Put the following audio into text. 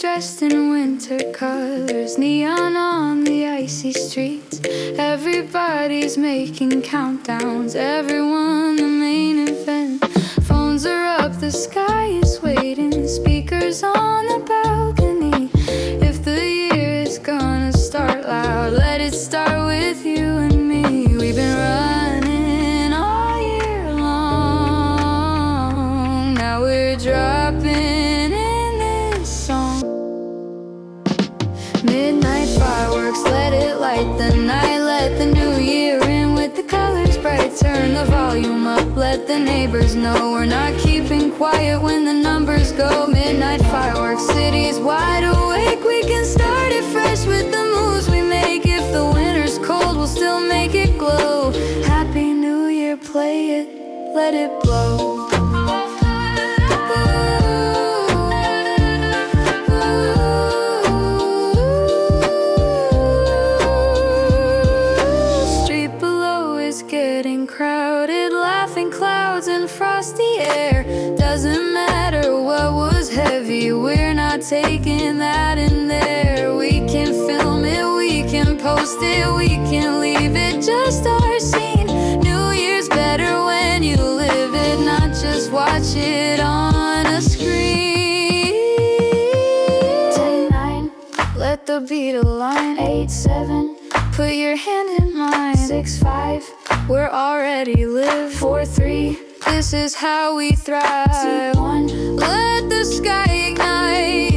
dressed in winter colors, neon on the icy streets. Everybody's making countdowns, everyone the main event. Phones are up, the sky is waiting, speakers on the balcony. If the year is gonna start loud, let it start with you and me. We've been running all year long, now we're dropping in this song. Midnight fireworks, let it light the night. Let the new year in with the colors bright. Turn the volume up, let the neighbors know we're not keeping quiet when the numbers go. Midnight fireworks, city's wide awake. We can start it fresh with the moves we make. If the winter's cold, we'll still make it glow. Happy New Year, play it, let it blow. Getting crowded, laughing clouds and frosty air. Doesn't matter what was heavy, we're not taking that in there. We can film it, we can post it, we can leave it just our scene. New Year's better when you live it, not just watch it on a screen. 10-9, let the beat align. 8-7, put your hand in mine. 6-5, we're already live. 4-3, this is how we thrive. 2-1, let the sky ignite.